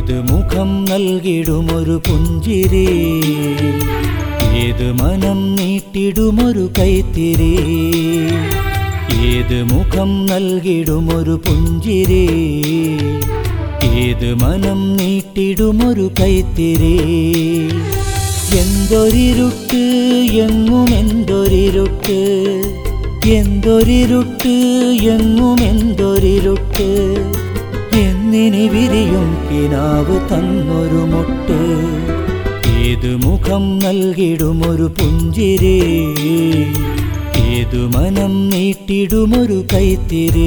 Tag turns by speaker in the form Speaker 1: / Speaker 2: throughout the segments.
Speaker 1: ഏത് മുഖം നൽകിടുമൊരു പുഞ്ചിരി, ഏത് മനം നീട്ടിടുമൊരു കൈത്തിരി. ഏത് മുഖം നൽകിടുമൊരു പുഞ്ചിരി, ഏത് മനം നീട്ടിടുമൊരു കൈത്തിരി. എന്തൊരിരുട്ട് എങ്ങും എന്തൊരിരുട്ട്, എന്തൊരിരുട്ട് എങ്ങും എന്തൊരിരുട്ട്. എന്നിനി വിരിയും കിനാവ് തന്നൊരു മുട്ട്. ഏത് മുഖം നൽകിടുമൊരു പുഞ്ചിരി, ഏതു മനം നീട്ടിടുമൊരു കൈത്തിരി.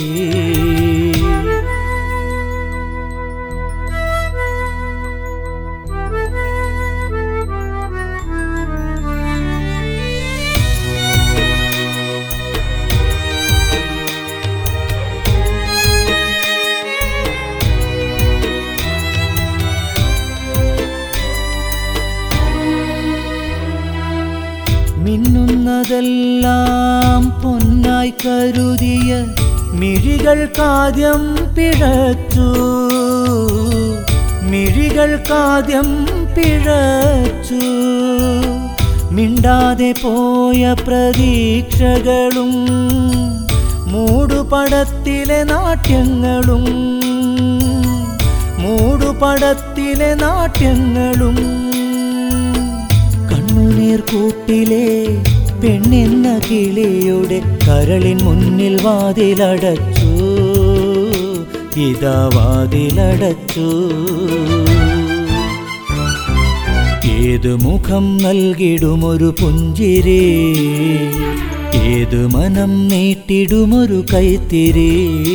Speaker 1: മിന്നുന്നതെല്ലാം പൊന്നായി കരുതിയ മിഴികൾക്കാദ്യം പിഴച്ചു, മിഴികൾക്കാദ്യം പിഴച്ചു. മിണ്ടാതെ പോയ പ്രതീക്ഷകളും മൂടുപടത്തിലെ നാട്യങ്ങളും, മൂടുപടത്തിലെ നാട്യങ്ങളും. കണ്ണുനീർക്കൂട്ടിലെ പെണ്ണെന്ന കിളിയുടെ കരളിൻ മുന്നിൽ വാതിലടച്ചു, ഇതാ വാതിലടച്ചു. ഏത് മുഖം നൽകിടുമൊരു പുഞ്ചിരി, ഏത് മനം നീട്ടിടുമൊരു കൈത്തിരി.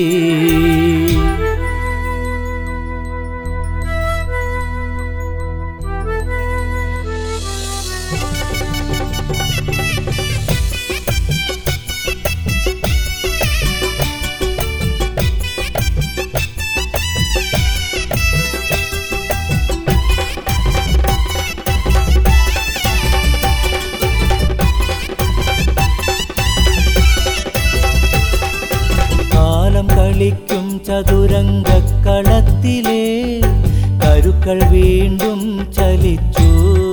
Speaker 1: കളിക്കും ചതുരംഗക്കളത്തിലെ കരുക്കൾ വീണ്ടും ചലിച്ചു.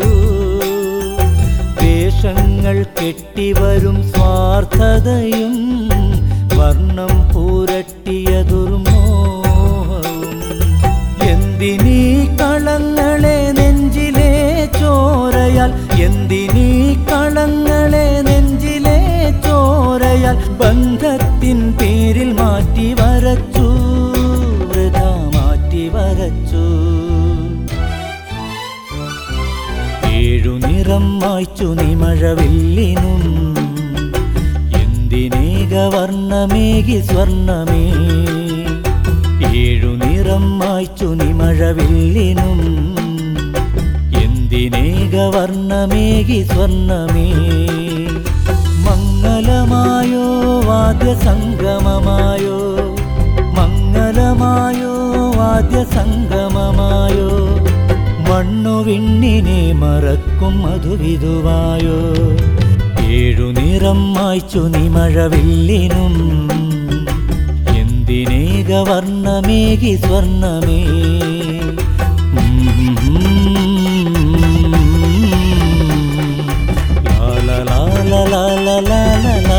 Speaker 1: വേഷങ്ങൾ കെട്ടിവരും സ്വാർത്ഥതയും വർണ്ണം പൂരട്ടിയ ദുർമോഹവും. എന്തിനീ കളങ്ങളെ നെഞ്ചിലെ ചോരയാൽ, എന്തിനീ കളങ്ങളെ നെഞ്ചിലെ ചോരയാൽ. ബന്ധത്തിൻ പേരിൽ മാറ്റി വരച്ചു, വൃഥാ മാറ്റി വരച്ചു. ഏഴു നിറം മായ്ച്ചു നിമഴവില്ലിനും, എന്തിനേക വർണ്ണമേകി സ്വർണ്ണമേ. ഏഴു നിറം മായ്ച്ചു നിമഴവില്ലിനും, എന്തിനേക വർണ്ണമേകി സ്വർണ്ണമേ. മംഗളമായോ വാദ്യസംഗമമായോ, മംഗളമായോ വാദ്യസംഗമമായോ. മണ്ണു വിണ്ണിനെ മറക്കും മധുവിധുവായോ. ഏഴു നിറം മായ്ച്ചു നിമഴവില്ലിനും, എന്തിനേക വർണ്ണമേകി സ്വർണ്ണമേ. la la la la la la la la